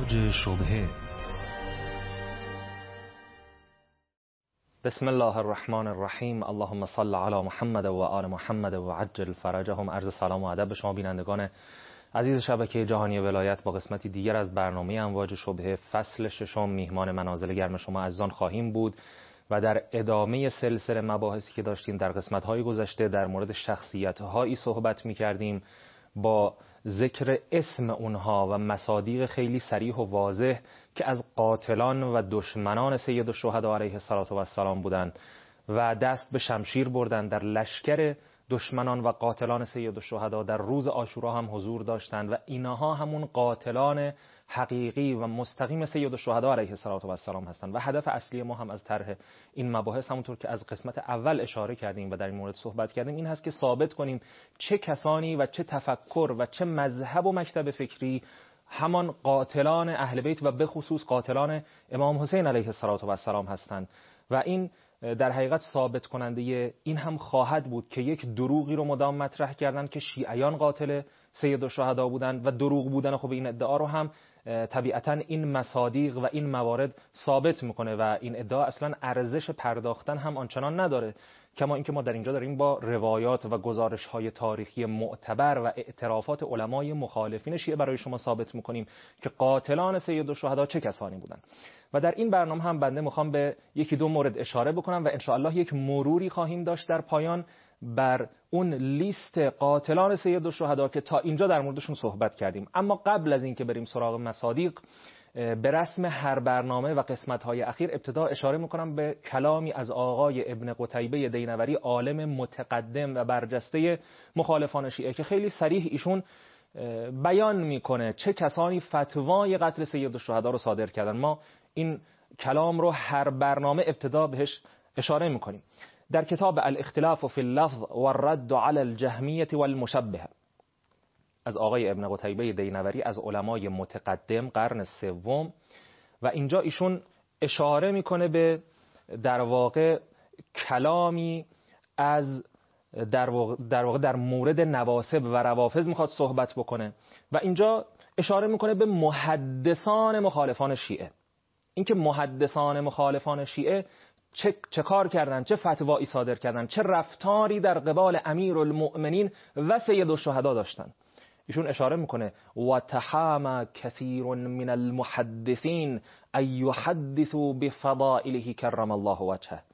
علاج شبهه. بسم الله الرحمن الرحیم. اللهم صل علی محمد و آل محمد و عجل فرجهم. عرض سلام و ادب به شما بینندگان عزیز شبکه جهانی ولایت. با قسمتی دیگر از برنامه امواج شبهه فصل ششم میهمان منازل گرم شما عزیزان خواهیم بود و در ادامه سلسله مباحثی که داشتیم در قسمت‌های گذشته در مورد شخصیت‌هایی صحبت می‌کردیم با ذکر اسم اونها و مصادیق خیلی صریح و واضح که از قاتلان و دشمنان سید الشهدا علیه السلام بودند و دست به شمشیر بردند در لشکر دشمنان و قاتلان سید الشهدا در روز عاشورا هم حضور داشتند و اینها همون قاتلان حقیقی و مستقیم سید الشهدا علیه السلام هستند. و هدف اصلی ما هم از طرح این مباحث، همونطور که از قسمت اول اشاره کردیم و در این مورد صحبت کردیم، این هست که ثابت کنیم چه کسانی و چه تفکر و چه مذهب و مکتب فکری همان قاتلان اهل بیت و به خصوص قاتلان امام حسین علیه السلام هستند. و این در حقیقت ثابت کننده این هم خواهد بود که یک دروغی رو مدام مطرح کردن که شیعیان قاتل سید الشهدا بودند و دروغ بودن خب این ادعا رو هم طبیعتا این مصادیق و این موارد ثابت میکنه و این ادعا اصلا ارزش پرداختن هم آنچنان نداره. کما اینکه ما در اینجا داریم با روایات و گزارش‌های تاریخی معتبر و اعترافات علمای مخالفین شیعه برای شما ثابت میکنیم که قاتلان سید الشهدا چه کسانی بودند. و در این برنامه هم بنده میخوام به یکی دو مورد اشاره بکنم و انشاءالله یک مروری خواهیم داشت در پایان بر اون لیست قاتلان سید الشهدا که تا اینجا در موردشون صحبت کردیم. اما قبل از اینکه بریم سراغ مصادیق، به رسم هر برنامه و قسمت‌های اخیر ابتدا اشاره میکنم به کلامی از آقای ابن قتیبه دینوری، عالم متقدم و برجسته مخالفان شیعه، که خیلی صریح ایشون بیان میکنه چه کسانی فتوای قتل سید الشهدا رو صادر کردن. ما این کلام رو هر برنامه ابتدا بهش اشاره میکنیم. در کتاب الاختلاف فی اللفظ و الرد علی الجهمیة والمشبهة از آقای ابن قتیبه دینوری، از علمای متقدم قرن سوم، و اینجا ایشون اشاره میکنه به در واقع کلامی از در واقع در مورد نواسب و روافض میخواد صحبت بکنه و اینجا اشاره میکنه به محدثان مخالفان شیعه. اینکه محدثان مخالفان شیعه چه کار کردن، چه فتوایی صادر کردن، چه رفتاری در قبال امیرالمؤمنین و سید الشهدا داشتن. ایشون اشاره میکنه و تحامى كثير من المحدثین ان يحدثوا بفضائله کرم الله وجهه.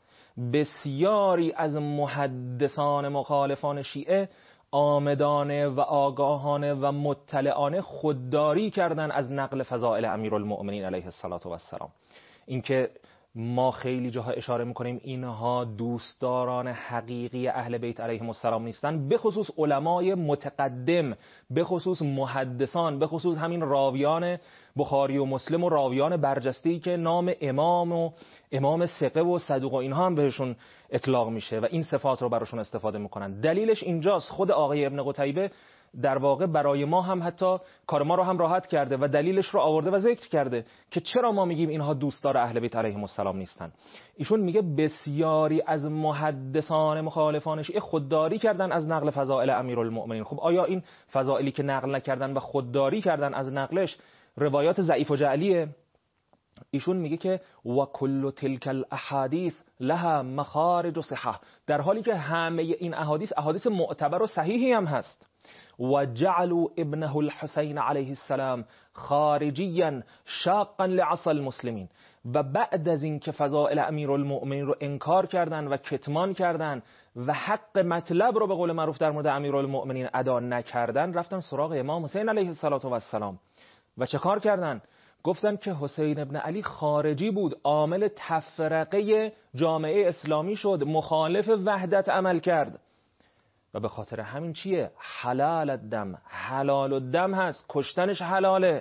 بسیاری از محدثان مخالفان شیعه آمدانه و آگاهانه و مطلعانه خودداری کردن از نقل فضائل امیرالمؤمنین علیه السلام. اینکه ما خیلی جاها اشاره میکنیم اینها دوستداران حقیقی اهل بیت علیهم السلام نیستن، به خصوص علمای متقدم، به خصوص محدثان، به خصوص همین راویان بخاری و مسلم و راویان برجسته‌ای که نام امام ثقه و صدوق و اینها هم بهشون اطلاق میشه و این صفات رو براشون استفاده میکنن. دلیلش اینجاست. خود آقای ابن قتیبه در واقع برای ما هم حتی کار ما رو هم راحت کرده و دلیلش رو آورده و ذکر کرده که چرا ما میگیم اینها دوستدار اهل بیت علیهم السلام نیستن. ایشون میگه بسیاری از محدثان مخالفان شیعه خودداری کردن از نقل فضائل امیرالمؤمنین. خب آیا این فضائلی که نقل نکردن و خودداری کردن از نقلش روایات ضعیف و جعلیه؟ ایشون میگه که و کل تلک الاحادیث لها مخارج و صحه، در حالی که همه این احادیث معتبر و صحیحی هم هست. و جعلوا ابنه الحسین علیه السلام خارجیا شاقا لعصا المسلمین، و بعد از این که فضائل امیرالمؤمنین رو انکار کردن و کتمان کردن و حق مطلب رو به قول معروف در مورد امیرالمؤمنین ادا نکردن، رفتن سراغ امام حسین علیه السلام و چه کار کردن؟ گفتن که حسین ابن علی خارجی بود، عامل تفرقه جامعه اسلامی شد، مخالف وحدت عمل کرد و به خاطر همین چیه؟ حلال الدم هست، کشتنش حلاله.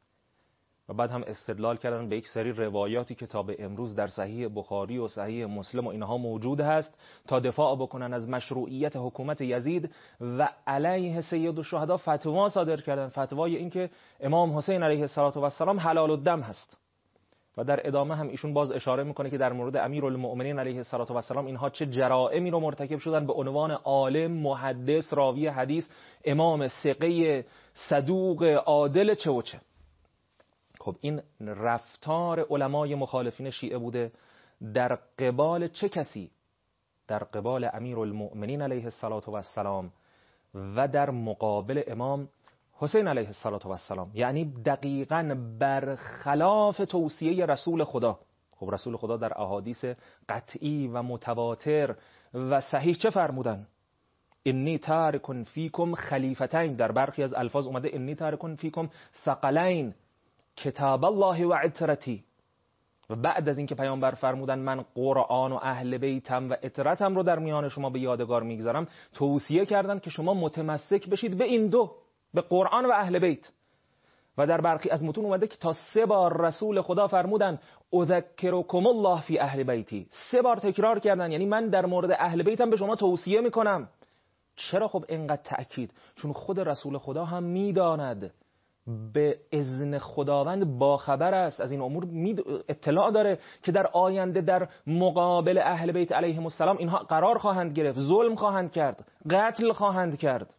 و بعد هم استدلال کردن به یک سری روایاتی که تا به امروز در صحیح بخاری و صحیح مسلم و اینها موجود هست تا دفاع بکنن از مشروعیت حکومت یزید و علیه سید الشهدا فتوا صادر کردن، فتوای این که امام حسین علیه السلام حلال الدم هست. و در ادامه هم ایشون باز اشاره میکنه که در مورد امیرالمؤمنین علیه السلام اینها چه جرائمی رو مرتکب شدن به عنوان عالم، محدث، راوی حدیث، امام ثقه، صدوق، عادل، چه و چه. خب این رفتار علمای مخالفین شیعه بوده در قبال چه کسی؟ در قبال امیرالمؤمنین علیه السلام و در مقابل امام حسین علیه السلام. یعنی دقیقاً برخلاف توصیه رسول خدا. خب رسول خدا در احادیث قطعی و متواتر و صحیح چه فرمودن؟ انی تارک فیکم خلیفتین. در برخی از الفاظ اومده انی تارک فیکم ثقلین کتاب الله و عترتی. و بعد از اینکه پیامبر فرمودن من قرآن و اهل بیتم و عترتم رو در میان شما به یادگار میگذارم، توصیه کردن که شما متمسک بشید به این دو، به قرآن و اهل بیت. و در برخی از متون اومده که تا 3 بار رسول خدا فرمودن اذکرکم الله فی اهل بیتی. 3 بار تکرار کردن، یعنی من در مورد اهل بیتم به شما توصیه میکنم. چرا خب اینقدر تأکید؟ چون خود رسول خدا هم میداند، به اذن خداوند باخبر است از این امور، اطلاع داره که در آینده در مقابل اهل بیت علیهم السلام اینها قرار خواهند گرفت، ظلم خواهند کرد، قتل خواهند کرد.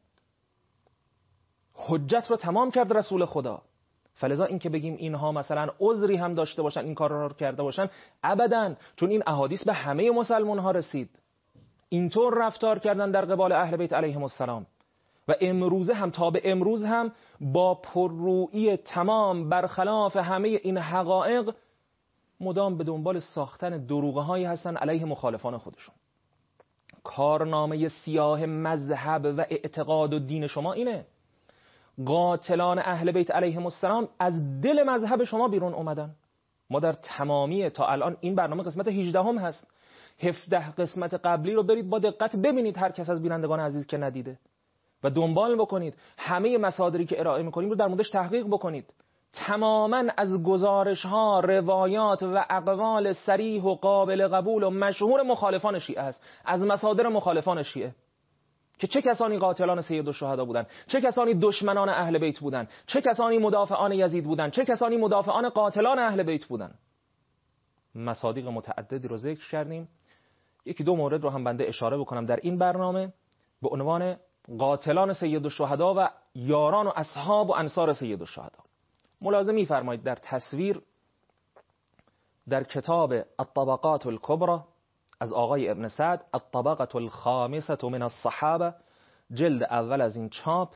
حجت رو تمام کرد رسول خدا. فلذا این که بگیم اینها مثلا عذری هم داشته باشن این کار رو کرده باشن، ابداً، چون این احادیث به همه مسلمان ها رسید، اینطور رفتار کردن در قبال اهل بیت علیهم السلام. و امروزه هم تا به امروز هم با پررویی تمام برخلاف همه این حقایق مدام به دنبال ساختن دروغه هایی هستن علیه مخالفان خودشون. کارنامه سیاه مذهب و اعتقاد و دین شما اینه. قاتلان اهل بیت علیهم السلام از دل مذهب شما بیرون اومدن. ما در تمامی تا الان این برنامه قسمت 18 هم هست. 17 قسمت قبلی رو برید با دقت ببینید، هر کس از بینندگان عزیز که ندیده، و دنبال بکنید. همه مصادری که ارائه میکنیم رو در موردش تحقیق بکنید. تماما از گزارش ها، روایات و اقوال صریح و قابل قبول و مشهور مخالفان شیعه است، از مصادر مخالفان شیعه، که چه کسانی قاتلان سید الشهدا بودند، چه کسانی دشمنان اهل بیت بودند، چه کسانی مدافعان یزید بودند، چه کسانی مدافعان قاتلان اهل بیت بودند. مصادیق متعددی رو ذکر کردیم. یکی دو مورد رو هم بنده اشاره بکنم در این برنامه به عنوان قاتلان سید الشهدا و یاران و اصحاب و انصار سید الشهدا. ملاحظه می‌فرمایید در تصویر در کتاب الطبقات الکبرى از آقای ابن سعد، الطبقة الخامسة من الصحابه، جلد اول از این چاپ،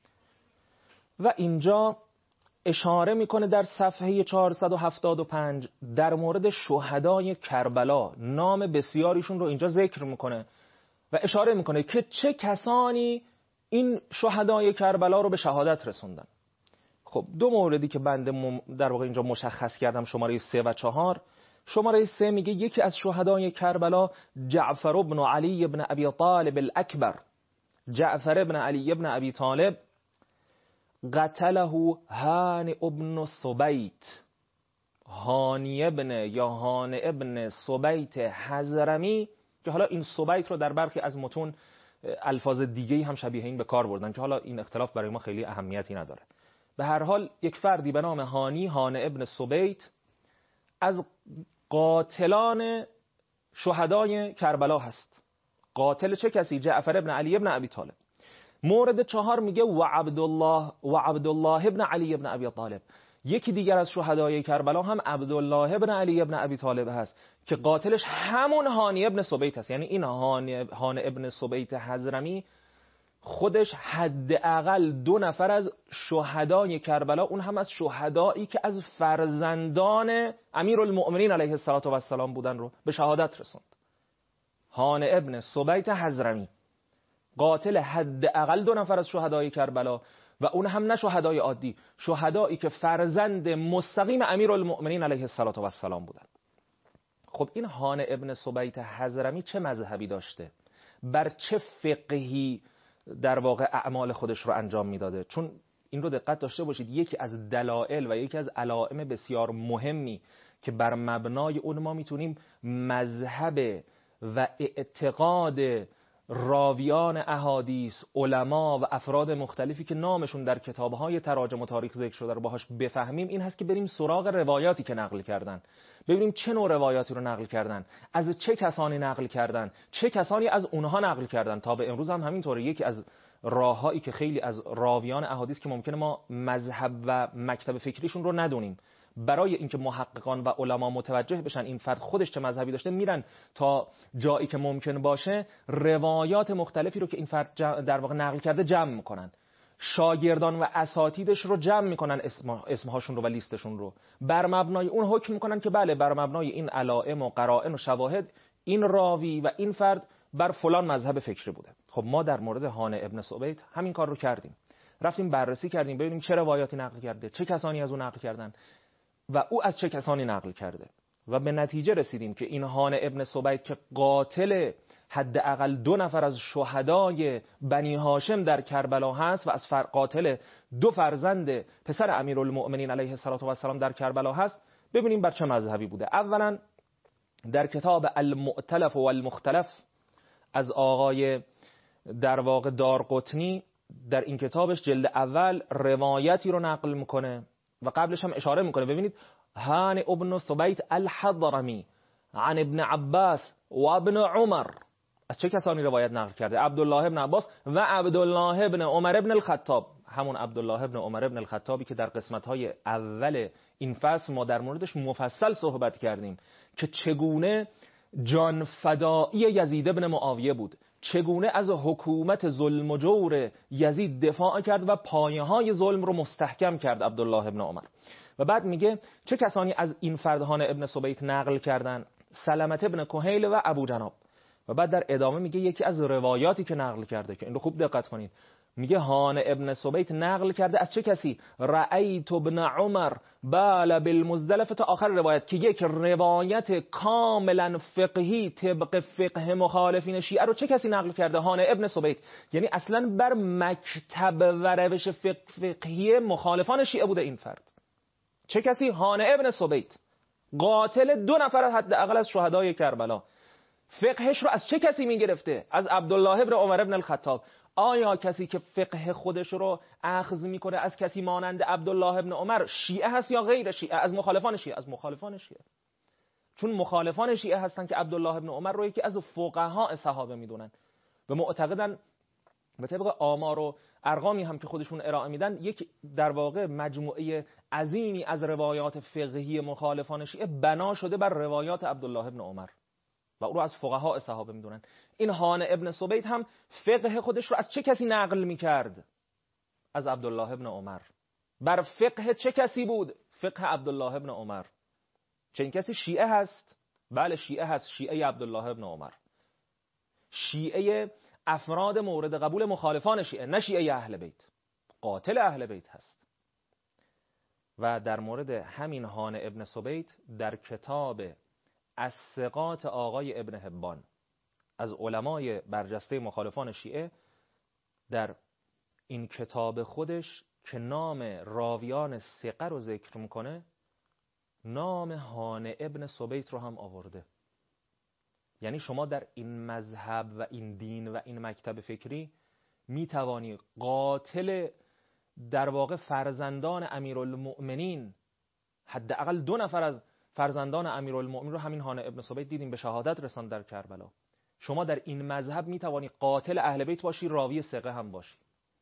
و اینجا اشاره میکنه در صفحه 475 در مورد شهدای کربلا، نام بسیاریشون رو اینجا ذکر میکنه و اشاره میکنه که چه کسانی این شهدای کربلا رو به شهادت رسوندن. خب دو موردی که بنده در واقع اینجا مشخص کردم، شماره 3 و 4. شماره 3 میگه یکی از شهدای کربلا جعفر ابن علی ابن ابی طالب الاکبر، جعفر ابن علی ابن ابی طالب، قتله هان ابن ثبیت، هانی ابن یا هان ابن ثبیت حضرمی، که حالا این ثبیت رو در برخی از متون الفاظ دیگه‌ای هم شبیه این به کار بردن که حالا این اختلاف برای ما خیلی اهمیتی نداره. به هر حال یک فردی به نام هان ابن ثبیت از قاتلان شهدای کربلا هست. قاتل چه کسی؟ جعفر ابن علی ابن ابی طالب. مورد 4 میگه و عبدالله ابن علی ابن ابی طالب. یکی دیگر از شهدای کربلا هم عبدالله ابن علی ابن ابی طالب هست که قاتلش همون هانی ابن ثبیت هست. یعنی این هان ابن ثبیت حضرمی خودش حداقل 2 نفر از شهدای کربلا، اون هم از شهدایی که از فرزندان امیرالمؤمنین علیه السلام بودن، رو به شهادت رسوند. هان ابن ثبیت حضرمی قاتل حداقل 2 نفر از شهدای کربلا، و اون هم نه شهدای عادی، شهدایی که فرزند مستقیم امیرالمؤمنین علیه السلام بودن. خب این هان ابن ثبیت حضرمی چه مذهبی داشته؟ بر چه فقهی در واقع اعمال خودش رو انجام میداده؟ چون این رو دقت داشته باشید، یکی از دلائل و یکی از علائم بسیار مهمی که بر مبنای اون ما میتونیم مذهب و اعتقاد راویان احادیث، علما و افراد مختلفی که نامشون در کتاب‌های تراجم و تاریخ ذکر شده رو باهاش بفهمیم، این هست که بریم سراغ روایاتی که نقل کردن، ببینیم چه نوع روایاتی رو نقل کردن، از چه کسانی نقل کردن، چه کسانی از اونها نقل کردن. تا به امروز هم همینطوره. یکی از راههایی که خیلی از راویان احادیث که ممکنه ما مذهب و مکتب فکریشون رو ندونیم، برای اینکه محققان و علما متوجه بشن این فرد خودش چه مذهبی داشته، میرن تا جایی که ممکن باشه روایات مختلفی رو که این فرد در واقع نقل کرده جمع میکنن، شاگردان و اساتیدش رو جمع میکنن، اسمهاشون رو و لیستشون رو، بر مبنای اون حکم میکنن که بله بر مبنای این علائم و قرائن و شواهد این راوی و این فرد بر فلان مذهب فکری بوده. خب ما در مورد هانئ ابن ثبیت همین کار رو کردیم، رفتیم بررسی کردیم ببینیم چه روایاتی نقل کرده، چه کسانی از اون نقل کردن و او از چه کسانی نقل کرده و به نتیجه رسیدیم که این هانئ ابن ثبیت که قاتل حداقل 2 نفر از شهدای بنی هاشم در کربلا هست و از قاتل 2 فرزند پسر امیرالمؤمنین علیه السلام در کربلا هست، ببینیم بر چه مذهبی بوده. اولا در کتاب المؤتلف و المختلف از آقای در واقع دارقطنی، در این کتابش جلد اول روایتی رو نقل میکنه و قبلش هم اشاره میکنه. ببینید هانئ ابن ثبیت الحضرمی عن ابن عباس و ابن عمر، از چه کسانی روایت نقل کرده؟ عبدالله ابن عباس و عبدالله ابن عمر ابن الخطاب، همون عبدالله ابن عمر ابن الخطابی که در قسمت‌های اول این فصل ما در موردش مفصل صحبت کردیم که چگونه جان فدایی یزید ابن معاویه بود، چگونه از حکومت ظلم و جور یزید دفاع کرد و پایه‌های ظلم رو مستحکم کرد عبدالله ابن عمر. و بعد میگه چه کسانی از این فردهان ابن ثبیت نقل کردن؟ سلمة ابن کهیل و ابو جناب. و بعد در ادامه میگه یکی از روایاتی که نقل کرده که این رو خوب دقت کنید، میگه هانئ ابن ثبیت نقل کرده از چه کسی؟ رأیت ابن عمر بال بالمزدلفه، تا آخر روایت که یک روایت کاملا فقهی طبق فقه مخالفین شیعه رو چه کسی نقل کرده؟ هانئ ابن ثبیت. یعنی اصلا بر مکتب و روش فقهی مخالفان شیعه بوده این فرد. چه کسی؟ هانئ ابن ثبیت، قاتل 2 نفر حداقل از شهدای کربلا. فقهش رو از چه کسی میگرفته؟ از عبدالله ابن عمر ابن الخطاب. آیا کسی که فقه خودش رو اخذ میکنه از کسی مانند عبدالله ابن عمر شیعه هست یا غیر شیعه؟ از مخالفان شیعه. از مخالفان شیعه، چون مخالفان شیعه هستن که عبدالله ابن عمر رو یکی از فقها صحابه میدونن و معتقدن به طبق آمار و ارقامی هم که خودشون ارائه میدن یک در واقع مجموعه عظیمی از روایات فقهی مخالفان شیعه بنا شده بر روایات عبدالله ابن عمر و او رو از فقها صحابه میدونن. این هانئ ابن ثبیت هم فقه خودش رو از چه کسی نقل میکرد؟ از عبدالله ابن عمر. بر فقه چه کسی بود؟ فقه عبدالله ابن عمر. چه این کسی شیعه هست؟ بله شیعه هست، شیعه عبدالله ابن عمر، شیعه افراد مورد قبول مخالفان شیعه، نه شیعه اهل بیت. قاتل اهل بیت هست. و در مورد همین هانئ ابن ثبیت در کتاب الثقات آقای ابن حبان از علمای برجسته مخالفان شیعه، در این کتاب خودش که نام راویان ثقه رو ذکر میکنه، نام هانئ ابن ثبیت رو هم آورده. یعنی شما در این مذهب و این دین و این مکتب فکری میتوانی قاتل در واقع فرزندان امیرالمؤمنین، حداقل 2 نفر از فرزندان امیرالمؤمنین رو همین هانئ ابن ثبیت دیدیم به شهادت رساند در کربلا. شما در این مذهب میتوانی قاتل اهل بیت باشی، راوی ثقه هم باشی.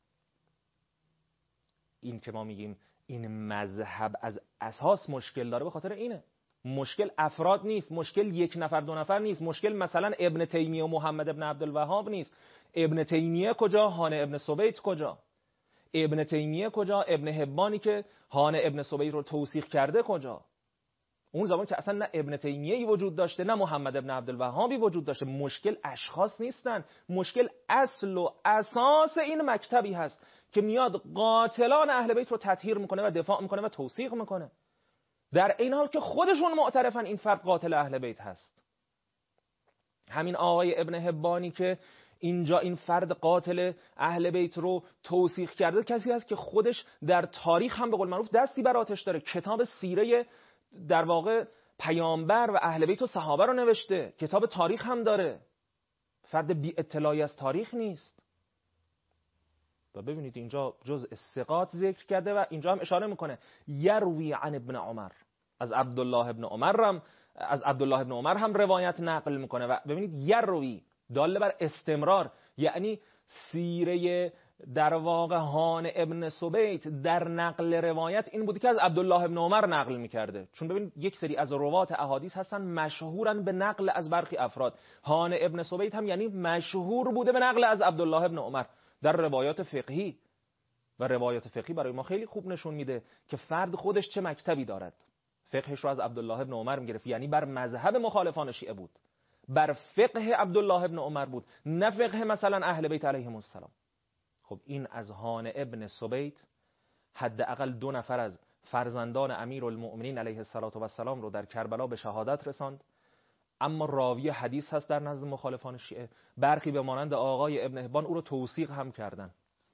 این که ما میگیم این مذهب از اساس مشکل داره به خاطر اینه. مشکل افراد نیست، مشکل 1 نفر 2 نفر نیست، مشکل مثلا ابن تیمیه و محمد ابن عبدالوهاب نیست. ابن تیمیه کجا؟ هانئ ابن ثبیت کجا؟ ابن تیمیه کجا؟ ابن حبانی که هانئ ابن ثبیت رو توثیق کرده کجا؟ اون زمان که اصلا نه ابن تیمیه‌ای وجود داشته نه محمد ابن عبدالوهابی وجود داشته. مشکل اشخاص نیستن، مشکل اصل و اساس این مکتبی هست که میاد قاتلان اهل بیت رو تطهیر میکنه و دفاع میکنه و توثیق میکنه، در این حال که خودشون معترفن این فرد قاتل اهل بیت هست. همین آقای ابن حبانی که اینجا این فرد قاتل اهل بیت رو توثیق کرده کسی هست که خودش در تاریخ هم به قول معروف دستی بر آتش داره، کتاب سیره در واقع پیامبر و اهل بیت و صحابه رو نوشته، کتاب تاریخ هم داره، فرد بی اطلاعی از تاریخ نیست. و ببینید اینجا جزء ثقات ذکر کرده و اینجا هم اشاره میکنه یروی عن ابن عمر، از عبدالله ابن عمر هم روایت نقل میکنه. و ببینید یروی داله بر استمرار، یعنی سیره در واقع هان ابن سبیت در نقل روایت این بوده که از عبدالله ابن عمر نقل میکرده. چون ببینید یک سری از روات احادیث هستن مشهورن به نقل از برخی افراد. هان ابن سبیت هم یعنی مشهور بوده به نقل از عبدالله ابن عمر در روایات فقهی، و روایات فقهی برای ما خیلی خوب نشون میده که فرد خودش چه مکتبی دارد. فقهش رو از عبدالله ابن عمر میگرفت، یعنی بر مذهب مخالفان شیعه بود، بر فقه عبدالله ابن عمر بود، نه فقه مثلا اهل بیت علیهم السلام. خب این از هان ابن سبیت حداقل 2 نفر از فرزندان امیرالمؤمنین علیه السلام رو در کربلا به شهادت رساند، اما راوی حدیث هست در نزد مخالفان شیعه. برخی به مانند آقای ابن حبان او رو توثیق هم کردن.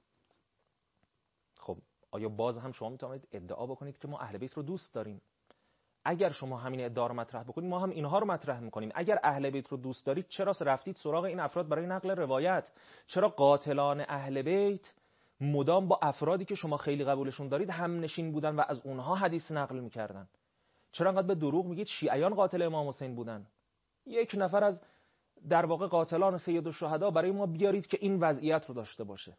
خب آیا باز هم شما میتونید ادعا بکنید که ما اهل بیت رو دوست داریم؟ اگر شما همین ادعا رو مطرح بکنید، ما هم اینها رو مطرح میکنیم. اگر اهل بیت رو دوست دارید، چرا رفتید سراغ این افراد برای نقل روایت؟ چرا قاتلان اهل بیت مدام با افرادی که شما خیلی قبولشون دارید هم نشین بودن و از اونها حدیث نقل میکردن؟ چرا انقدر به دروغ میگید شیعیان قاتل امام حسین بودن؟ یک نفر از در واقع قاتلان سید الشهدا برای ما بیارید که این وضعیت رو داشته باشه.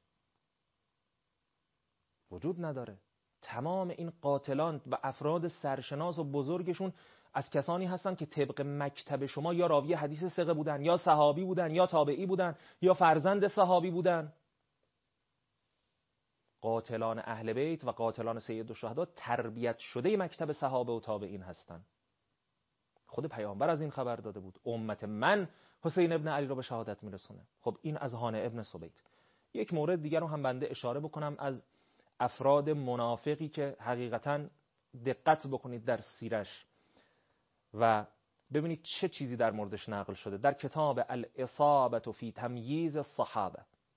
وجود نداره. تمام این قاتلان و افراد سرشناس و بزرگشون از کسانی هستن که طبق مکتب شما یا راوی حدیث ثقه بودن، یا صحابی بودن، یا تابعی بودن، یا فرزند صحابی بودن. قاتلان اهل بیت و قاتلان سید الشهدا تربیت شده مکتب صحابه و تابعین هستن. خود پیامبر از این خبر داده بود، امت من حسین ابن علی رو به شهادت میرسونه. خب این از هان ابن سبیت. یک مورد دیگر رو هم بنده اشاره بکنم از افراد منافقی که حقیقتاً دقت بکنید در سیرش و ببینید چه چیزی در موردش نقل شده. در کتاب الاصابة فی تمییز الصحابه،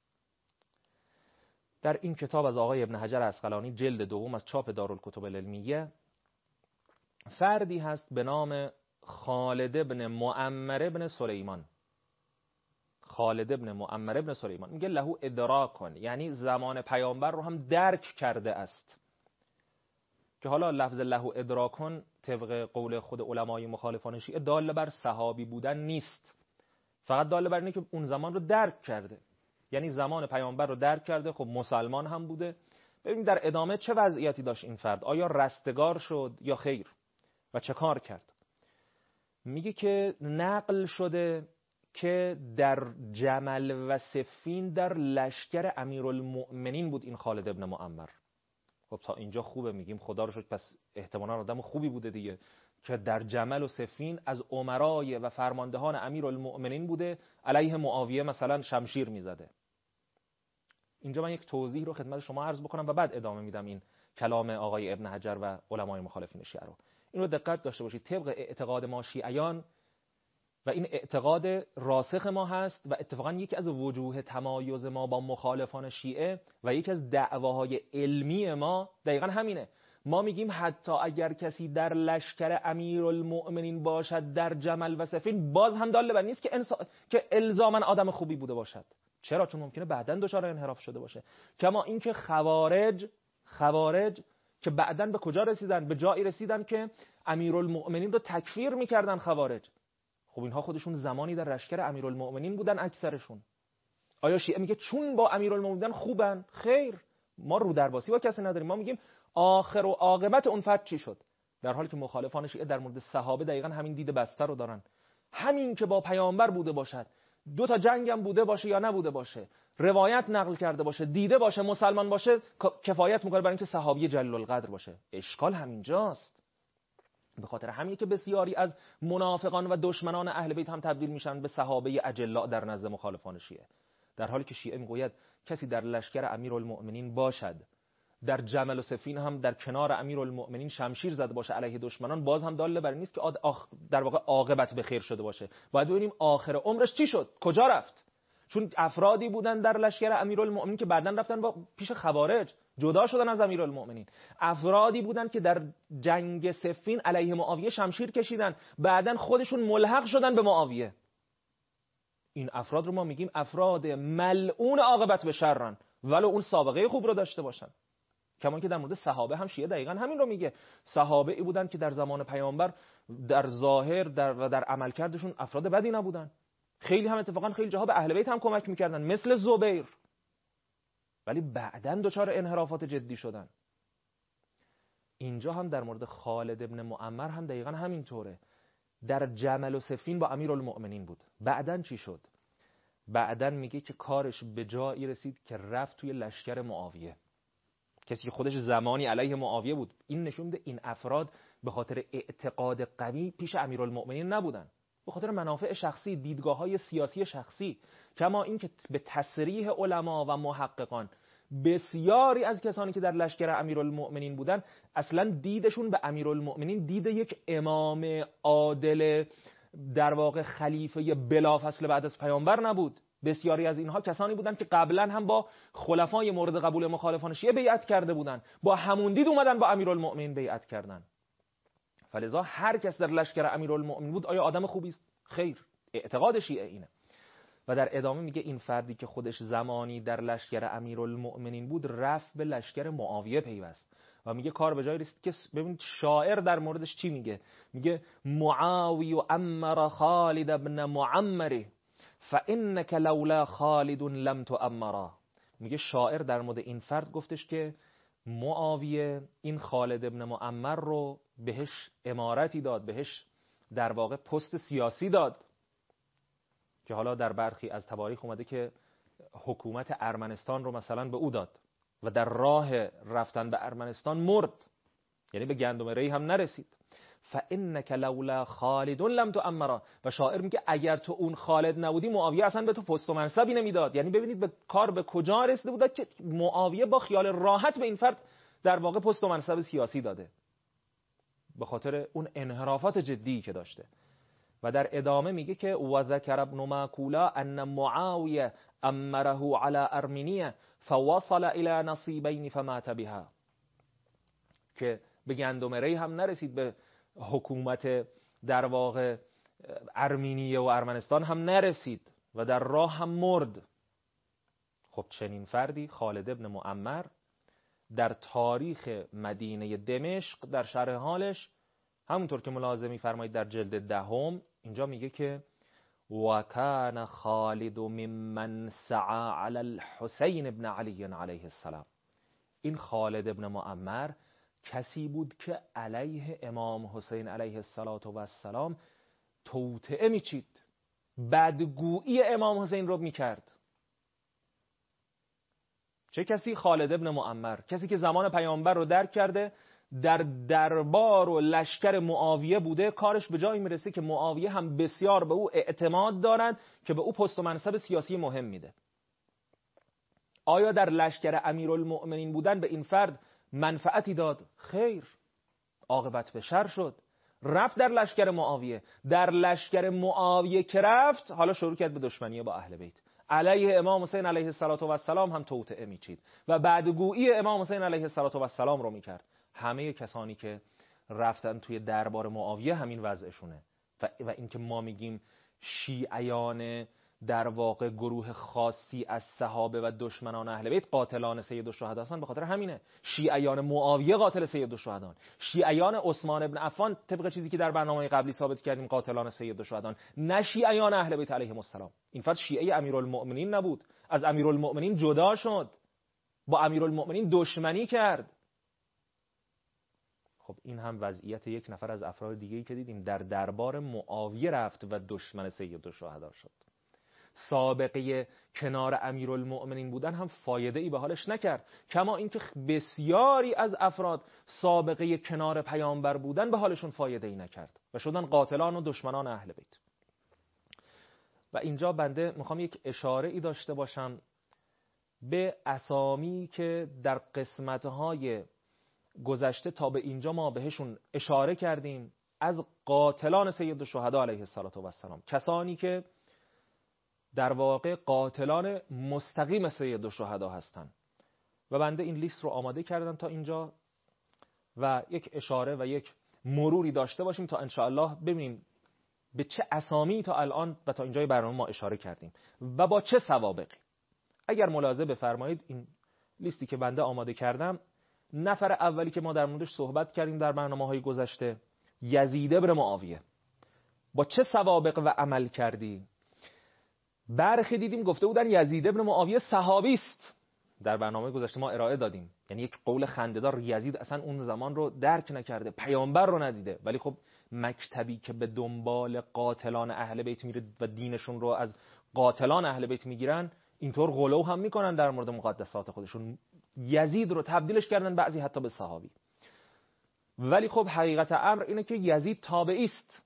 در این کتاب از آقای ابن حجر عسقلانی جلد 2 از چاپ دارالکتب العلمیه، فردی هست به نام خالد بن معمر بن سلیمان. خالد بن معمر بن سلیمان میگه له ادراکن، یعنی زمان پیامبر رو هم درک کرده است. که حالا لفظ له ادراکن طبق قول خود علمای مخالفان شیعه دال بر صحابی بودن نیست، فقط دال بر اینه که اون زمان رو درک کرده، یعنی زمان پیامبر رو درک کرده. خب مسلمان هم بوده. ببینید در ادامه چه وضعیتی داشت این فرد، آیا رستگار شد یا خیر و چه کار کرد. میگه که نقل شده که در جمل و صفین در لشکر امیرالمؤمنین بود این خالد ابن معمر. خب تا اینجا خوبه، میگیم خدا رو شکر، پس احتمالاً آدم خوبی بوده دیگه، که در جمل و صفین از امرای و فرماندهان امیرالمؤمنین بوده، علیه معاویه مثلا شمشیر میزده. اینجا من یک توضیح رو خدمت شما عرض بکنم و بعد ادامه میدم این کلام آقای ابن حجر و علمای مخالفین شیعه رو. اینو دقت داشته باشید، طبق اعتقاد ما شیعیان و این اعتقاد راسخ ما هست و اتفاقا یکی از وجوه تمایز ما با مخالفان شیعه و یکی از دعواهای علمی ما دقیقا همینه. ما میگیم حتی اگر کسی در لشکر امیرالمؤمنین باشد در جمل و صفین، باز هم داله بر نیست که الزاما آدم خوبی بوده باشد. چرا؟ چون ممکنه بعداً دچار انحراف شده باشه. کما اینکه خوارج که بعداً به کجا رسیدن؟ به جایی رسیدن که امیرالمؤمنین رو تکفیر میکردن خوارج. خب اینها خودشون زمانی در لشکر امیرالمؤمنین بودن اکثرشون. آیا شیعه میگه چون با امیرالمؤمنین خوبن؟ خیر، ما رو درباسی با کسی نداریم. ما میگیم آخر و عاقبت اون فرد چی شد، در حالی که مخالفان شیعه در مورد صحابه دقیقاً همین دید بسته رو دارن. همین که با پیامبر بوده باشد، 2 جنگ هم بوده باشه یا نبوده باشه، روایت نقل کرده باشه، دیده باشه، مسلمان باشه، کفایت میکنه برای اینکه صحابی جلیل القدر باشه. اشکال همینجاست. به خاطر همین که بسیاری از منافقان و دشمنان اهل بیت هم تبدیل میشن به صحابه اجلا در نزد مخالفان شیعه، در حالی که شیعه میگوید کسی در لشکر امیرالمؤمنین باشد، در جمل و صفین هم در کنار امیرالمؤمنین شمشیر زده باشه علیه دشمنان، باز هم داله بر این نیست که در واقع عاقبت به خیر شده باشه. باید ببینیم آخر عمرش چی شد، کجا رفت. چون افرادی بودن در لشکر امیرالمؤمنین که بعداً رفتن با پیش خوارج، جدا شدن از امیرالمؤمنین. افرادی بودن که در جنگ صفین علیه معاویه شمشیر کشیدن، بعداً خودشون ملحق شدن به معاویه. این افراد رو ما میگیم افراد ملعون عاقبت به شرن، ولو اون سابقه خوب رو داشته باشن. کما که در مورد صحابه هم شیعه دقیقاً همین رو میگه. صحابه ای بودن که در زمان پیامبر در ظاهر و در عملکردشون افراد بدی نبودن. خیلی هم اتفاقا خیلی جاها به اهل بیت هم کمک میکردن، مثل زبیر. ولی بعداً دچار انحرافات جدی شدن. اینجا هم در مورد خالد ابن معمر هم دقیقاً همینطوره. در جمل و صفین با امیرالمؤمنین بود. بعداً چی شد؟ بعداً میگه که کارش به جایی رسید که رفت توی لشکر معاویه، کسی که خودش زمانی علیه معاویه بود. این نشون میده این افراد به خاطر اعتقاد قوی پیش امیرالمؤمنین نبودن، به خاطر منافع شخصی، دیدگاه‌های سیاسی شخصی. کما اینکه به تصریح علما و محققان بسیاری از کسانی که در لشکر امیرالمؤمنین بودن اصلا دیدشون به امیرالمؤمنین دید یک امام عادل، در واقع خلیفه بلافاصله بعد از پیامبر نبود. بسیاری از اینها کسانی بودند که قبلا هم با خلفای مورد قبول مخالفان شیعه بیعت کرده بودند، با همون دید اومدن با امیرالمؤمنین بیعت کردن. فلذا هر کس در لشکر امیرالمؤمنین بود آیا آدم خوبی است؟ خیر. اعتقاد شیعه اینه. و در ادامه میگه این فردی که خودش زمانی در لشکر امیرالمؤمنین بود رفت به لشکر معاویه پیوست و میگه کار به جای رسید که ببینید شاعر در موردش چی میگه. میگه معاوی امر خالد ابن معمر فانک لولا خالد لم تؤمرا. میگه شاعر در مورد این فرد گفتش که معاویه این خالد ابن معمر رو بهش امارتی داد، بهش در واقع پست سیاسی داد، که حالا در برخی از تواریخ اومده که حکومت ارمنستان رو مثلا به او داد و در راه رفتن به ارمنستان مرد، یعنی به گندم ری هم نرسید. فانک لولا خالد لم تؤمرا. و شاعر میگه اگر تو اون خالد نبودی معاویه اصلا به تو پست و منصبی نمیداد. یعنی ببینید به کار به کجا رسیده بود که معاویه با خیال راحت به این فرد در واقع پست و منصب سیاسی داده، به خاطر اون انحرافات جدی که داشته. و در ادامه میگه که و ذکر ابن ماکولا ان معاویه امره علی ارمنیه فوصل الی نصیبین فمات بها، که به گندم ری هم نرسید، به حکومت در واقع ارمنیه و ارمنستان هم نرسید و در راه هم مرد. خب چنین فردی خالد ابن معمر در تاریخ مدینه دمشق در شرح حالش همونطور که ملاحظه می‌فرمایید در جلد 10 اینجا میگه که وکان خالد ممن سعى علی الحسین ابن علی علیه السلام. این خالد ابن معمر کسی بود که علیه امام حسین علیه السلام توطئه میچید، بدگویی امام حسین رو میکرد. چه کسی؟ خالد ابن معمر، کسی که زمان پیامبر رو درک کرده، در دربار و لشکر معاویه بوده، کارش به جایی میرسه که معاویه هم بسیار به او اعتماد دارند که به او پست و منصب سیاسی مهم میده. آیا در لشکر امیرالمؤمنین بودن به این فرد منفعتی داد؟ خیر، عاقبت به شر شد. رفت در لشکر معاویه، در لشکر معاویه که رفت حالا شروع کرد به دشمنی با اهل بیت، علیه امام حسین علیه السلام هم توطئه میچید و بعدگویی امام حسین علیه السلام رو میکرد. همه کسانی که رفتن توی دربار معاویه همین وضعشونه. و اینکه ما میگیم شیعیان در واقع گروه خاصی از صحابه و دشمنان اهل بیت قاتلان سید الشهدا هستن، به خاطر همینه. شیعیان معاویه قاتل سید الشهدا، شیعیان عثمان بن عفان طبق چیزی که در برنامه قبلی ثابت کردیم قاتلان سید الشهدا، نه شیعیان اهل بیت علیهم السلام. این فرد شیعه امیرالمؤمنین نبود، از امیرالمؤمنین جدا شد، با امیرالمؤمنین دشمنی کرد. خب این هم وضعیت یک نفر از افراد دیگه‌ای که دیدیم در دربار معاویه رفت و دشمن سید الشهدا شد. سابقه کنار امیرالمؤمنین بودن هم فایده ای به حالش نکرد، کما اینکه بسیاری از افراد سابقه کنار پیامبر بودن به حالشون فایده ای نکرد و شدن قاتلان و دشمنان اهل بیت. و اینجا بنده میخوام یک اشاره ای داشته باشم به اسامی که در قسمت‌های گذشته تا به اینجا ما بهشون اشاره کردیم از قاتلان سید الشهدا علیه السلام، کسانی که در واقع قاتلان مستقیم سید الشهدا هستند. و بنده این لیست رو آماده کردم تا اینجا و یک اشاره و یک مروری داشته باشیم تا انشاءالله ببینیم به چه اسامی تا الان و تا اینجای برنامه ما اشاره کردیم و با چه سوابقی. اگر ملاحظه بفرمایید این لیستی که بنده آماده کردم، نفر اولی که ما در موردش صحبت کردیم در برنامه‌های گذشته یزید ابن معاویه، با چه سوابق و عمل کردی؟ برخی دیدیم گفته بودن یزید ابن معاویه صحابی است، در برنامه گذشته ما ارائه دادیم، یعنی یک قول خنده‌دار، یزید اصلا اون زمان رو درک نکرده، پیامبر رو ندیده، ولی خب مکتبی که به دنبال قاتلان اهل بیت میره و دینشون رو از قاتلان اهل بیت میگیرن، اینطور غلو هم میکنن در مورد مقدسات خودشون. یزید رو تبدیلش کردن بعضی حتی به صحابی. ولی خب حقیقت امر اینه که یزید تابعی است.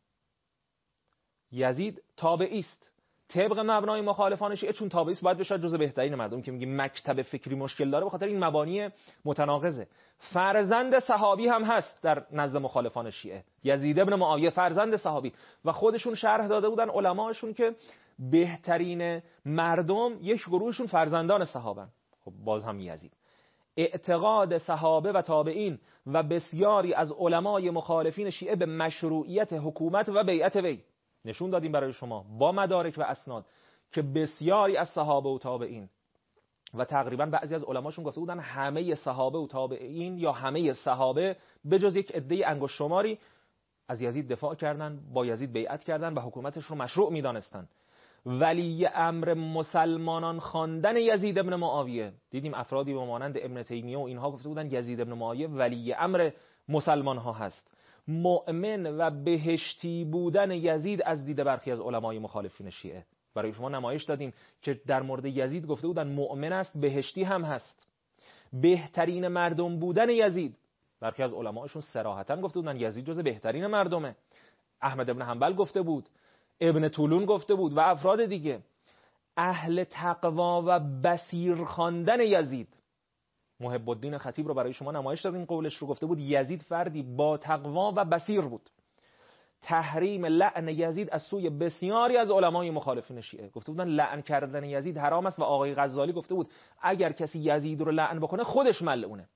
یزید تابعی است. طبق مبنای مخالفان شیعه چون تابعی است باید بشه جزء بهترین مردم که میگیم مکتب فکری مشکل داره، به خاطر این مبانی متناقضه. فرزند صحابی هم هست در نزد مخالفان شیعه، یزید ابن معاویه فرزند صحابی، و خودشون شرح داده بودن علماشون که بهترین مردم یک گروهشون فرزندان صحابن. خب باز هم یزید. اعتقاد صحابه و تابعین و بسیاری از علمای مخالفین شیعه به مشروعیت حکومت و بیعت وی، نشون دادیم برای شما با مدارک و اسناد که بسیاری از صحابه و تابعین و تقریبا بعضی از علماشون گفته بودن همه صحابه و تابعین یا همه صحابه به جز یک عده انگشت شماری از یزید دفاع کردن، با یزید بیعت کردن و حکومتش رو مشروع می‌دانستن. ولی امر مسلمانان خواندن یزید ابن معاویه، دیدیم افرادی به مانند ابن تیمیه و اینها گفته بودن یزید ابن معاویه ولی امر مسلمان ها هست. مؤمن و بهشتی بودن یزید از دید برخی از علمای مخالفین شیعه. برای شما نمایش دادیم که در مورد یزید گفته بودن مؤمن است، بهشتی هم هست. بهترین مردم بودن یزید، برخی از علمایشون صراحتاً گفته بودن یزید جز بهترین مردمه. احمد ابن حنبل گفته بود، ابن طولون گفته بود و افراد دیگه. اهل تقوا و بصیر خواندن یزید، محب الدین خطیب رو برای شما نمایش دادیم، قولش رو گفته بود یزید فردی با تقوا و بصیر بود. تحریم لعن یزید از سوی بسیاری از علمای مخالفین شیعه، گفته بودن لعن کردن یزید حرام است و آقای غزالی گفته بود اگر کسی یزید رو لعن بکنه خودش ملعونه.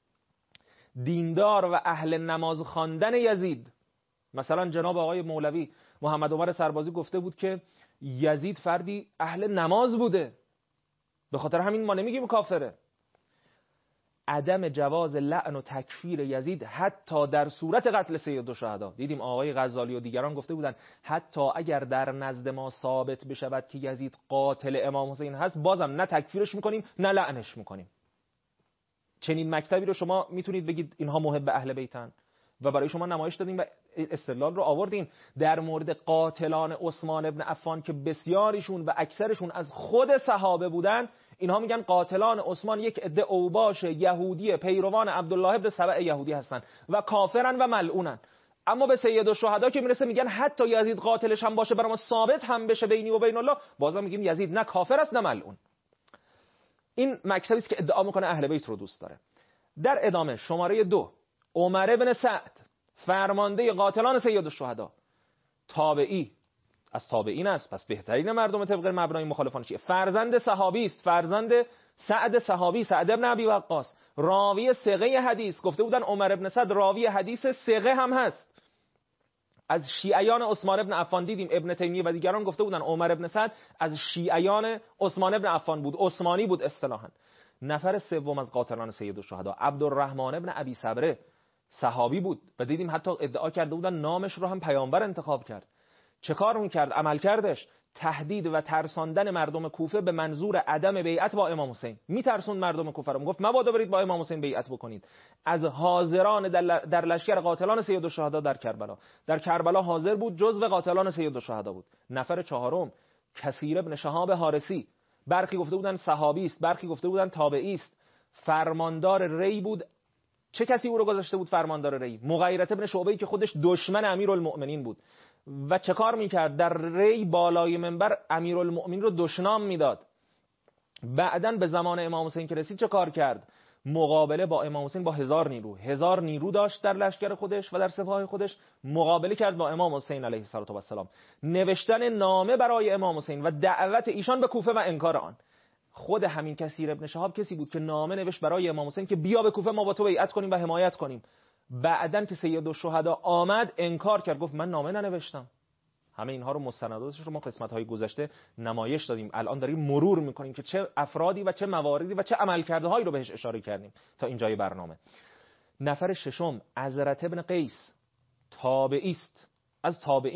دیندار و اهل نماز خواندن یزید، مثلا جناب آقای مولوی محمد عمر سربازی گفته بود که یزید فردی اهل نماز بوده، به خاطر همین ما نمیگیم کافره. عدم جواز لعن و تکفیر یزید حتی در صورت قتل سید الشهدا، دیدیم آقای غزالی و دیگران گفته بودن حتی اگر در نزد ما ثابت بشود که یزید قاتل امام حسین هست بازم نه تکفیرش میکنیم نه لعنش میکنیم. چنین مکتبی رو شما میتونید بگید اینها محب اهل بیتن؟ و برای شما نمایش دادیم و استدلال رو آوردیم در مورد قاتلان عثمان ابن عفان که بسیاریشون و اکثرشون از خود صحابه بودن. اینها میگن قاتلان عثمان یک عده اوباش یهودی پیروان عبدالله ابن سبع یهودی هستن و کافرن و ملعونن. اما به سید الشهدا که میرسه میگن حتی یزید قاتلش هم باشه برام ثابت هم بشه بینی و بین الله، بازم میگیم یزید نه کافر است نه ملعون. این مکتبی است که ادعا میکنه اهل بیت رو دوست داره. در ادامه شماره 2 عمر بن سعد فرمانده قاتلان سید الشهدا، تابعی از تابعین است، پس بهترین مردم طبق مبنای مخالفان شیعه. فرزند صحابی است، فرزند سعد صحابی، سعد ابن ابی وقاص، راوی ثقه حدیث. گفته بودن عمر بن سعد راوی حدیث ثقه هم هست. از شیعیان عثمان ابن عفان دیدیم ابن تیمیه و دیگران گفته بودن عمر بن سعد از شیعیان عثمان ابن عفان بود، عثمانی بود اصطلاحاً. نفر سوم از قاتلان سید الشهدا عبدالرحمن ابن ابی صبره صحابی بود و دیدیم حتی ادعا کرده بودن نامش رو هم پیامبر انتخاب کرد. چه کار میکرد؟ عمل کردش تهدید و ترساندن مردم کوفه به منظور عدم بیعت با امام حسین. میترسوند مردم کوفه رو، میگفت مبادا برید با امام حسین بیعت بکنید. از حاضران در لشکر قاتلان سید الشهدا در کربلا حاضر بود، جزو قاتلان سید الشهدا بود. نفر چهارم کثیر ابن شهاب حارسی، برخی گفته بودن صحابی است، برخی گفته بودن تابعی است، فرماندار ری بود. چه کسی او رو گذاشته بود فرماندار ری؟ مغیرة ابن شعبه‌ای که خودش دشمن امیرالمؤمنین بود. و چه کار میکرد؟ در ری بالای منبر امیرالمؤمنین رو دشنام میداد. بعدن به زمان امام حسین که رسید چه کار کرد؟ مقابله با امام حسین با 1000 نیرو داشت در لشکر خودش و در سپاه خودش، مقابله کرد با امام حسین علیه السلام. نوشتن نامه برای امام حسین و دعوت ایشان به کوفه و انکار آن. خود همین کثیر ابن شهاب کسی بود که نامه نوشت برای امام حسین که بیا به کوفه ما با تو بیعت کنیم و حمایت کنیم. بعدن که سید الشهدا آمد انکار کرد، گفت من نامه ننوشتم. همه اینها رو مستنداتش رو ما قسمت‌های گذشته نمایش دادیم. الان داریم مرور می‌کنیم که چه افرادی و چه مواردی و چه عملکرده‌هایی رو بهش اشاره کردیم تا اینجای برنامه. نفر ششم عزرة ابن قیس، تابعی است، از تابعین.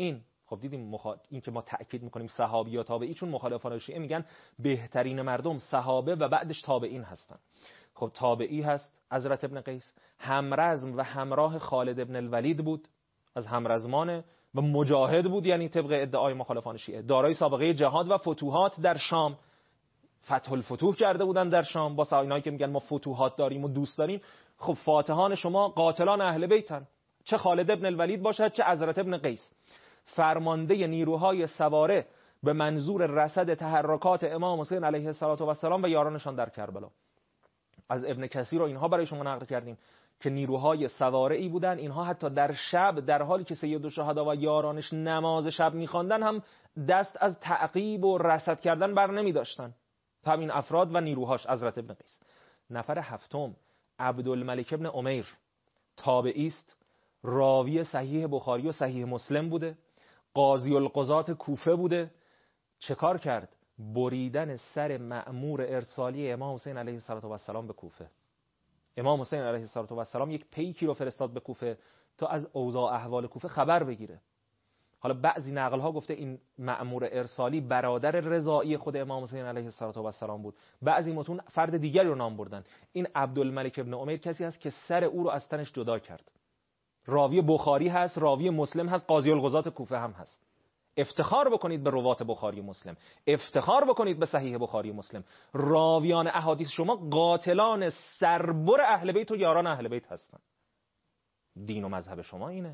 خب دیدیم این که ما تأکید میکنیم صحابی یا تابعی، چون مخالفان شیعه میگن بهترین مردم صحابه و بعدش تابعین هستن. خب تابعی هست حضرت ابن قیس، همرزم و همراه خالد ابن الولید بود، از همرزمانه و مجاهد بود، یعنی طبق ادعای مخالفان شیعه دارای سابقه جهاد و فتوحات در شام، فتح الفتوح کرده بودن در شام. با اینایی که میگن ما فتوحات داریم و دوست داریم، خب فاتحان شما قاتلان اهل بیتن، چه خالد ابن الولید باشد چه حضرت ابن قیس، فرمانده نیروهای سواره به منظور رصد تحرکات امام حسین علیه السلام و یارانشان در کربلا. از ابن کثیر و اینها برای شما نقل کردیم که نیروهای سواره ای بودن، اینها حتی در شب در حالی که سیدالشهدا و یارانش نماز شب می‌خواندن هم دست از تعقیب و رصد کردن بر نمی‌داشتن. همین افراد و نیروهاش حضرت ابن قیس. نفر هفتم عبدالملک ابن عمیر، تابعی است، راوی صحیح بخاری و صحیح مسلم بوده، قاضی القضات کوفه بوده. چه کار کرد؟ بریدن سر مأمور ارسالی امام حسین علیه السلام به کوفه. امام حسین علیه السلام یک پیکی رو فرستاد به کوفه تا از اوضاع احوال کوفه خبر بگیره. حالا بعضی نقل ها گفته این مأمور ارسالی برادر رضایی خود امام حسین علیه السلام بود، بعضی متون فرد دیگری رو نام بردن. این عبدالملک ابن عمیر کسی هست که سر او رو از تنش جدا کرد. راوی بخاری هست، راوی مسلم هست، قاضی القضات کوفه هم هست. افتخار بکنید به روات بخاری مسلم، افتخار بکنید به صحیح بخاری مسلم. راویان احادیث شما قاتلان سربر اهل بیت و یاران اهل بیت هستن. دین و مذهب شما اینه.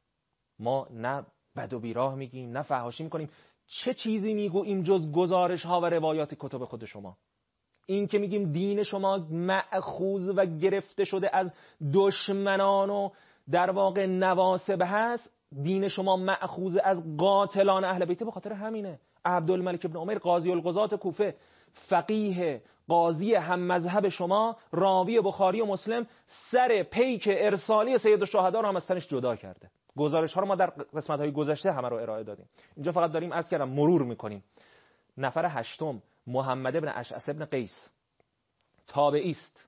ما نه بد و بیراه میگیم نه فحاشی میکنیم. چه چیزی میگوییم جز گزارش ها و روایات کتب خود شما؟ این که میگیم دین شما مأخوذ و گرفته شده از دشمنان و در واقع نواصب هست، دین شما مأخوذ از قاتلان اهل بیت، به خاطر همینه. عبدالملک ابن عمیر قاضی القضات کوفه، فقیه قاضی هم مذهب شما، راوی بخاری و مسلم، سر پیک ارسالی سیدالشهدا رو هم از تنش جدا کرده. گزارش ها رو ما در قسمت های گذشته همه رو ارائه دادیم، اینجا فقط داریم عرض کردم مرور میکنیم. نفر هشتم محمد ابن اشعث ابن قیس، تابعی است،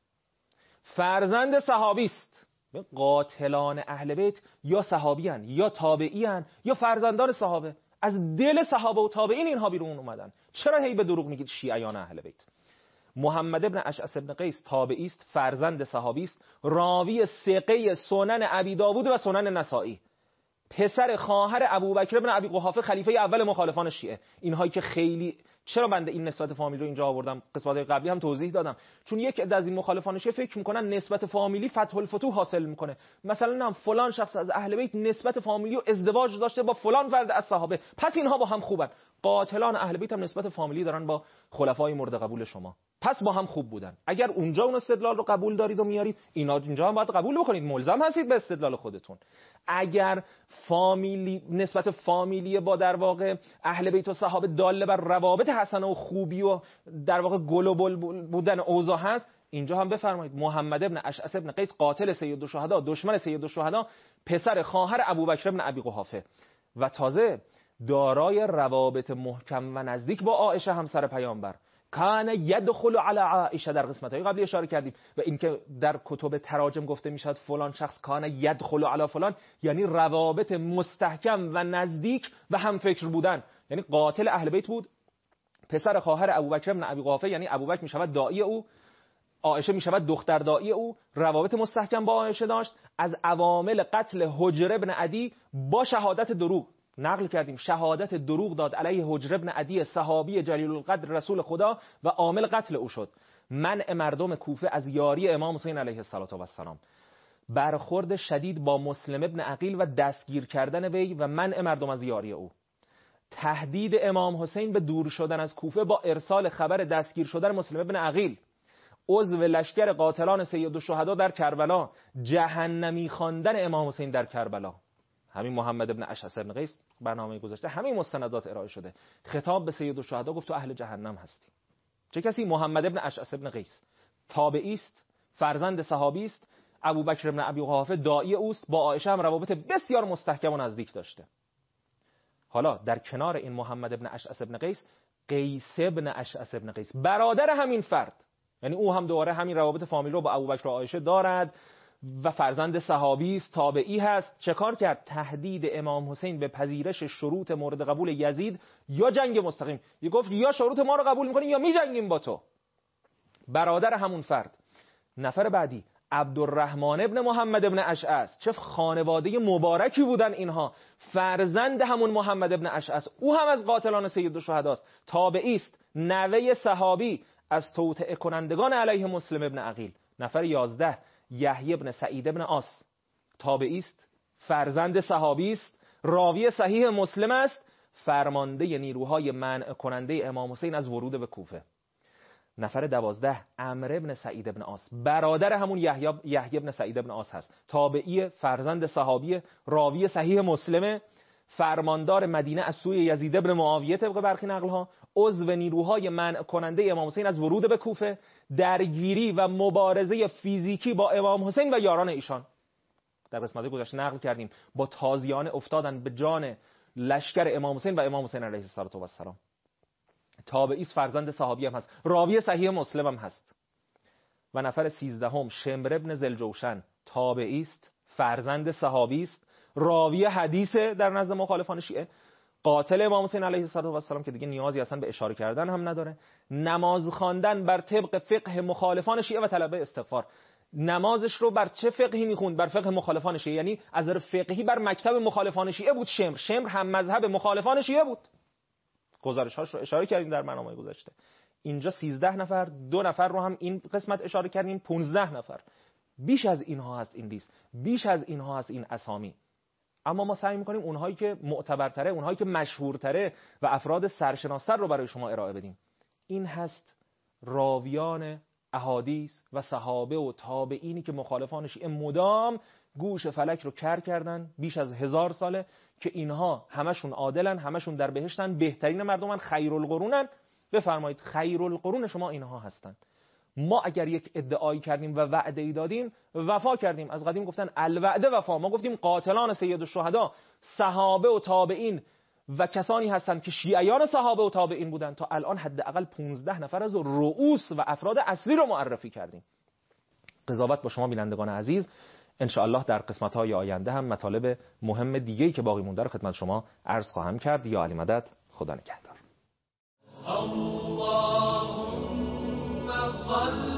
فرزند صحابی است. قاتلان اهل بیت یا صحابیان یا تابعیان یا فرزندان صحابه، از دل صحابه و تابعین اینها بیرون اومدن. چرا هی به دروغ میگید شیعیان اهل بیت؟ محمد ابن اشعث ابن قیس تابعی است، فرزند صحابی است، راوی ثقه سنن ابی داوود و سنن نسائی، پسر خواهر ابوبکر ابن ابی قحافه خلیفه اول مخالفان شیعه. اینهایی که خیلی، چرا بنده این نسبت فامیلی رو اینجا آوردم؟ قسمت‌های قبلی هم توضیح دادم. چون یک عده از این مخالفان شیعه فکر میکنن نسبت فامیلی فتح الفتوح حاصل میکنه. مثلا فلان شخص از اهل بیت نسبت فامیلی و ازدواج داشته با فلان فرد از صحابه، پس اینها با هم خوبن. قاتلان اهل بیت هم نسبت فامیلی دارن با خلفای مورد قبول شما، پس با هم خوب بودن. اگر اونجا اون استدلال رو قبول دارید و میارید، اینجا هم باید قبول بکنید، ملزم هستید به استدلال خودتون. اگر فامیلی نسبت فامیلی با در واقع اهل بیت و صحابه داله بر روابط حسنه و خوبی و در واقع گلوبال بودن اوضاع هست، اینجا هم بفرمایید محمد ابن اشعث ابن قیس قاتل سیدالشهدا، دشمن سیدالشهدا، پسر خواهر ابوبکر ابن ابی قحافه و تازه دارای روابط محکم و نزدیک با عایشه همسر پیامبر. کان یدخل علی عایشه، در قسمت‌های قبلی اشاره کردیم. و اینکه در کتب تراجم گفته میشد فلان شخص کان یدخل علی فلان، یعنی روابط مستحکم و نزدیک و هم فکر بودن. یعنی قاتل اهل بیت بود، پسر خواهر ابوبکر ابن ابی قحافه، یعنی ابوبکر میشود داعی او، عایشه میشود دختر داعی او، روابط مستحکم با عایشه داشت. از عوامل قتل حجر ابن عدی با شهادت دروغ نقل کردیم، شهادت دروغ داد علیه حجر ابن عدی صحابی جلیل القدر رسول خدا و عامل قتل او شد. منع مردم کوفه از یاری امام حسین علیه السلام، برخورد شدید با مسلم ابن عقیل و دستگیر کردن وی و منع مردم از یاری او، تهدید امام حسین به دور شدن از کوفه با ارسال خبر دستگیر شدن مسلم ابن عقیل، عضو لشکر قاتلان سیدالشهدا در کربلا، جهنمی خواندن امام حسین در کربلا. همین محمد ابن اشعث ابن قیس برنامه گذاشته همین مستندات ارائه شده. خطاب به سیدالشهدا گفت تو اهل جهنم هستی. چه کسی؟ محمد ابن اشعث ابن قیس، تابعی است، فرزند صحابی است، ابوبکر ابن ابی قحافه داعی اوست، با عایشه هم روابط بسیار مستحکم و نزدیک داشته. حالا در کنار این محمد ابن اشعث ابن قیس، قیس ابن اشعث ابن قیس برادر همین فرد، یعنی او هم دوباره همین روابط فامیلی رو با ابوبکر و عایشه دارد و فرزند صحابی است، تابعی هست. چه کار کرد؟ تهدید امام حسین به پذیرش شروط مورد قبول یزید یا جنگ مستقیم. یه گفت یا شروط ما رو قبول می‌کنی یا می‌جنگیم با تو. برادر همون فرد. نفر بعدی عبدالرحمن ابن محمد ابن اشعث. چه خانواده مبارکی بودن اینها، فرزند همون محمد ابن اشعث. او هم از قاتلان سید الشهدا است، تابعی است، نوه صحابی، از توطئه کنندگان علیه مسلم ابن عقیل. نفر 11 یحیی ابن سعید ابن عاص، تابعی است، فرزند صحابی است، راوی صحیح مسلم است، فرمانده نیروهای منع کننده امام حسین از ورود به کوفه. نفر 12 عمرو ابن سعید ابن عاص، برادر همون یحیی ابن سعید ابن عاص هست، تابعی، فرزند صحابی، راوی صحیح مسلم، فرماندار مدینه از سوی یزید ابن معاویه طبق برخی نقل‌ها، عضو نیروهای منع کننده امام حسین از ورود به کوفه، درگیری و مبارزه فیزیکی با امام حسین و یاران ایشان. در قسمت گذشته نقل کردیم با تازیانه افتادن به جان لشکر امام حسین و امام حسین علیه السلام. تابعی است، فرزند صحابی هم هست، راوی صحیح مسلم هم هست. و نفر 13 شمر ابن ذوالجوشن، تابعی است، فرزند صحابی است، راوی حدیث در نزد مخالفان شیعه، قاتل امام حسین علیه السلام که دیگه نیازی اصلا به اشاره کردن هم نداره. نماز خواندن بر طبق فقه مخالفان شیعه و طلب استغفار. نمازش رو بر چه فقهی میخوند؟ بر فقه مخالفان شیعه، یعنی از نظر فقهی بر مکتب مخالفان شیعه بود. شمر هم مذهب مخالفان شیعه بود. گزارش‌هاش رو اشاره کردیم در برنامه گذشته. اینجا 13 نفر، 2 نفر رو هم این قسمت اشاره کردیم، 15 نفر. بیش از اینها هست این لیست، بیش از اینها هست این اسامی. اما ما سعی می‌کنیم اونهایی که معتبرتره، اونهایی که مشهورتره و افراد سرشناستر رو برای شما ارائه بدیم. این هست راویان احادیث و صحابه و تابعینی که مخالفان شیعه مدام گوش فلک رو کر کردن بیش از 1000 ساله که اینها همشون عادلن، همشون در بهشتن، بهترین مردمن، خیرالقرونن. بفرمایید خیرالقرون شما اینها هستن. ما اگر یک ادعایی کردیم و وعده‌ای دادیم وفا کردیم. از قدیم گفتن الوعده وفا. ما گفتیم قاتلان سید الشهدا صحابه و تابعین و کسانی هستند که شیعیان صحابه و تابعین بودند. تا الان حداقل 15 نفر از رؤوس و افراد اصلی رو معرفی کردیم. قضاوت با شما بینندگان عزیز، ان شاء الله در قسمت‌های آینده هم مطالب مهم دیگه‌ای که باقی مونده رو خدمت شما عرض خواهم کرد. یا علی مدد، خدا نگهدار. اللهم صل